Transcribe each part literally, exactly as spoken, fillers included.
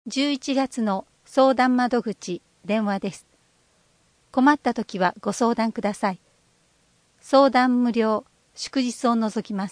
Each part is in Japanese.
じゅういちがつの相談窓口電話です。困ったときはご相談ください。相談無料、祝日を除きます。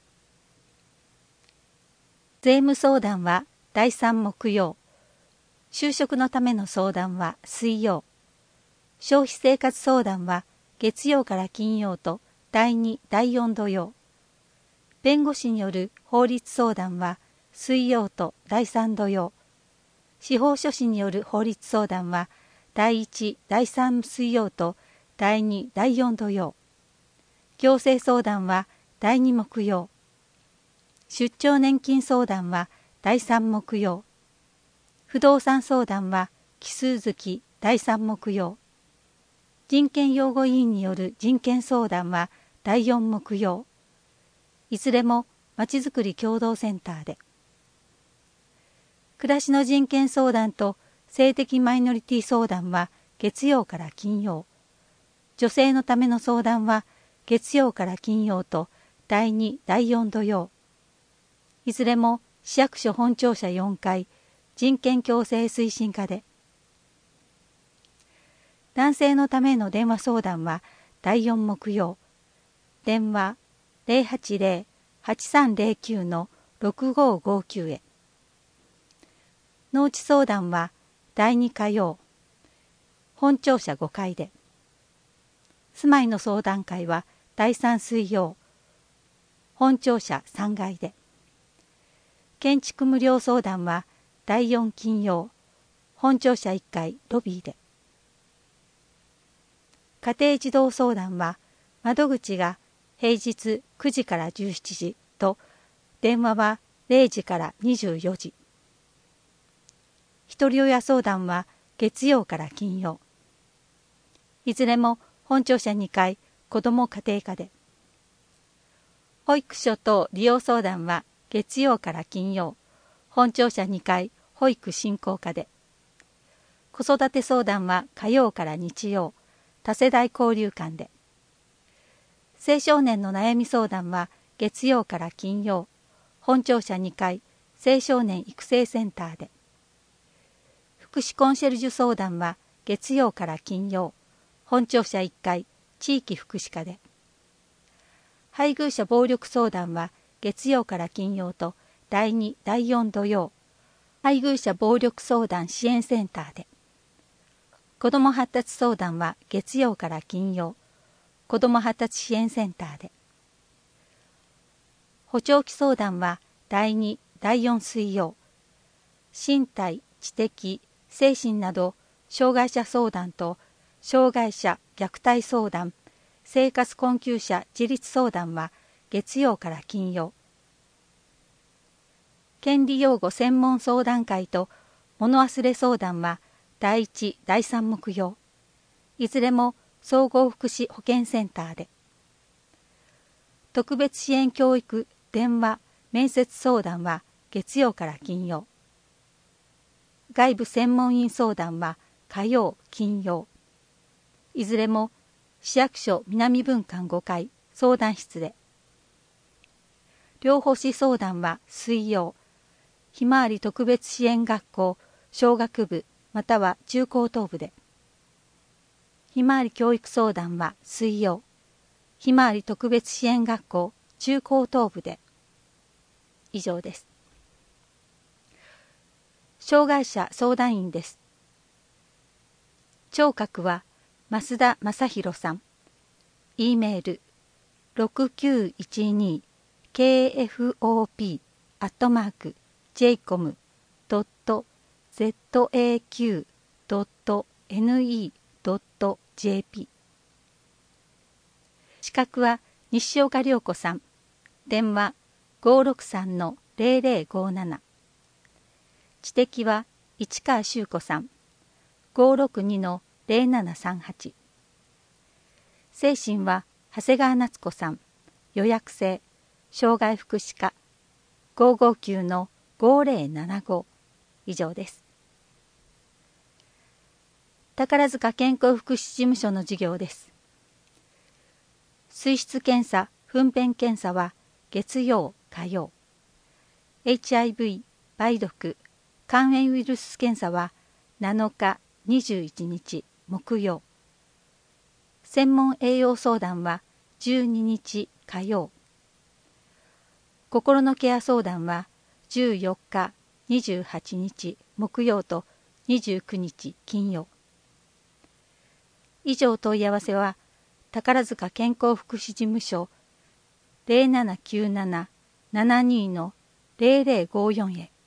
税務相談はだいさん木曜、就職のための相談は水曜、消費生活相談は月曜から金曜とだいに、だいよん土曜、弁護士による法律相談は水曜とだいさん土曜、司法書士による法律相談はだいいち、だいさん水曜とだいに、だいよん土曜、行政相談はだいに木曜、出張年金相談はだいさん木曜、不動産相談は奇数月だいさん木曜、人権擁護委員による人権相談はだいよん木曜、いずれもまちづくり共同センターで。暮らしの人権相談と性的マイノリティ相談は月曜から金曜、女性のための相談は月曜から金曜とだいに、だいよん土曜、いずれも市役所本庁舎よんかい人権共生推進課で。男性のための電話相談はだいよん木曜、電話 ゼロはちゼロ はちさんゼロきゅう のろくごごきゅうへ。農地相談はだいに火曜、本庁舎ごかいで。住まいの相談会はだいさん水曜、本庁舎さんがいで。建築無料相談はだいよん金曜、本庁舎いっかいロビーで。家庭児童相談は窓口が平日くじからじゅうしちじと電話はれいじからにじゅうよじ。ひとり親相談は月曜から金曜。いずれも本庁舎にかい子ども家庭課で。保育所等利用相談は月曜から金曜、本庁舎にかい保育振興課で。子育て相談は火曜から日曜、多世代交流館で。青少年の悩み相談は月曜から金曜、本庁舎にかい青少年育成センターで。福祉コンシェルジュ相談は月曜から金曜、本庁舎いっかい地域福祉課で。配偶者暴力相談は月曜から金曜とだいに、だいよん土曜、配偶者暴力相談支援センターで。子ども発達相談は月曜から金曜、子ども発達支援センターで。補聴器相談はだいに、だいよん水曜、身体、知的、精神など障害者相談と障害者虐待相談、生活困窮者自立相談は月曜から金曜。権利擁護専門相談会と物忘れ相談はだいいち、だいさん木曜。いずれも総合福祉保健センターで。特別支援教育電話面接相談は月曜から金曜。外部専門員相談は火曜、金曜。いずれも市役所南分館ごかい相談室で。両方士相談は水曜、ひまわり特別支援学校小学部または中高等部で。ひまわり教育相談は水曜、ひまわり特別支援学校中高等部で。以上です。障害者相談員です。聴覚は増田正弘さん。E メールろくきゅういちに ケーエフオーピー アットマーク ジェイコム ドット ゼットエーキュー ドット エヌイー ドット ジェーピー。資格は西岡涼子さん。電話ごろくさんのゼロゼロごなな。知的は市川修子さん。ごろくにのゼロななさんはち。精神は長谷川夏子さん。予約制障害福祉課ごごきゅうのごゼロななご。以上です。宝塚健康福祉事務所の事業です。水質検査、糞便検査は月曜、火曜。エイチアイブイ、梅毒、 肝炎ウイルス検査はなのか、にじゅういちにち木曜。専門栄養相談はじゅうににち火曜。心のケア相談はじゅうよっか、にじゅうはちにち木曜とにじゅうくにち金曜。以上問い合わせは宝塚健康福祉事務所 ゼロななきゅうなな ななに のゼロゼロごよんへ。